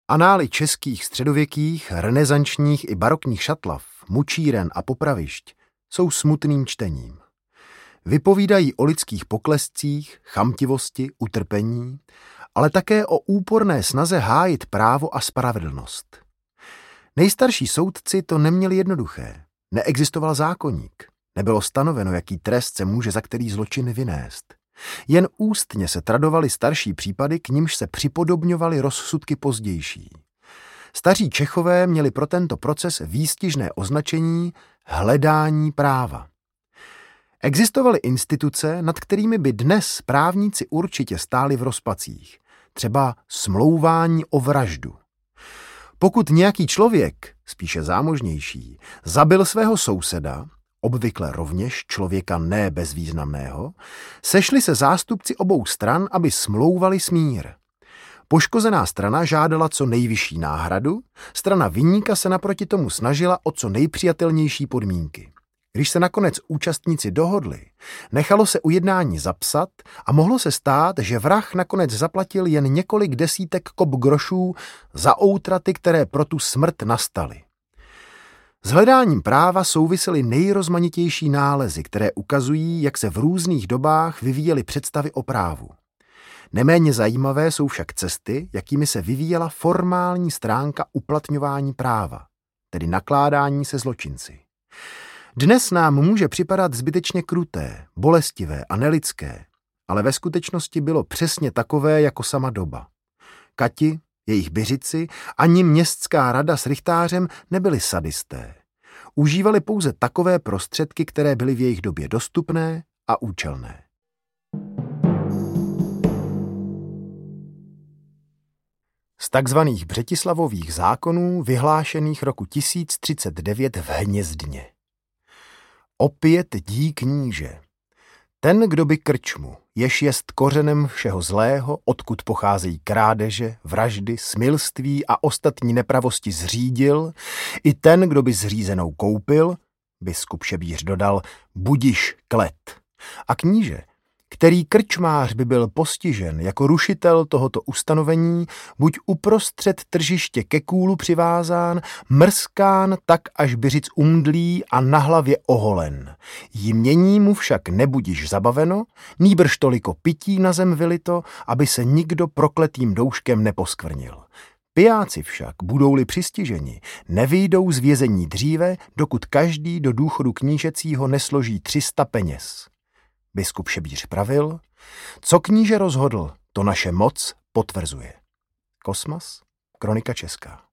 Anály českých středověkých, renesančních i barokních šatlav, mučíren a popravišť jsou smutným čtením. Vypovídají o lidských poklescích, chamtivosti, utrpení, ale také o úporné snaze hájit právo a spravedlnost. Nejstarší soudci to neměli jednoduché. Neexistoval zákoník. Nebylo stanoveno, jaký trest se může za který zločin vynést. Jen ústně se tradovaly starší případy, k nimž se připodobňovaly rozsudky pozdější. Staří Čechové měli pro tento proces výstižné označení hledání práva. Existovaly instituce, nad kterými by dnes právníci určitě stáli v rozpacích, třeba smlouvání o vraždu. Pokud nějaký člověk, spíše zámožnější, zabil svého souseda, obvykle rovněž člověka ne bezvýznamného, sešli se zástupci obou stran, aby smlouvali smír. Poškozená strana žádala co nejvyšší náhradu, strana viníka se naproti tomu snažila o co nejpřijatelnější podmínky. Když se nakonec účastníci dohodli, nechalo se ujednání zapsat a mohlo se stát, že vrah nakonec zaplatil jen několik desítek kop grošů za outraty, které pro tu smrt nastaly. S hledáním práva souvisely nejrozmanitější nálezy, které ukazují, jak se v různých dobách vyvíjely představy o právu. Neméně zajímavé jsou však cesty, jakými se vyvíjela formální stránka uplatňování práva, tedy nakládání se zločinci. Dnes nám může připadat zbytečně kruté, bolestivé a nelidské, ale ve skutečnosti bylo přesně takové jako sama doba. Kati, jejich byřici, ani městská rada s rychtářem nebyli sadisté. Užívali pouze takové prostředky, které byly v jejich době dostupné a účelné. Z takzvaných Břetislavových zákonů vyhlášených roku 1039 v Hnězdně. Opět dí kníže. Ten, kdo by krčmu, jež jest kořenem všeho zlého, odkud pocházejí krádeže, vraždy, smilství a ostatní nepravosti zřídil, i ten, kdo by zřízenou koupil, biskup Šebíř dodal, budiš klet. A kníže, který krčmář by byl postižen jako rušitel tohoto ustanovení, buď uprostřed tržiště ke kůlu přivázán, mrskán tak, až byřic umdlí a na hlavě oholen. Jmění mu však nebudiš zabaveno, nýbrž toliko pití na zem vylito, aby se nikdo prokletým douškem neposkvrnil. Pijáci však, budou-li přistiženi, nevyjdou z vězení dříve, dokud každý do důchodu knížecího nesloží 300 peněz. Biskup Šebíř pravil, co kníže rozhodl, to naše moc potvrzuje. Kosmas, Kronika česká.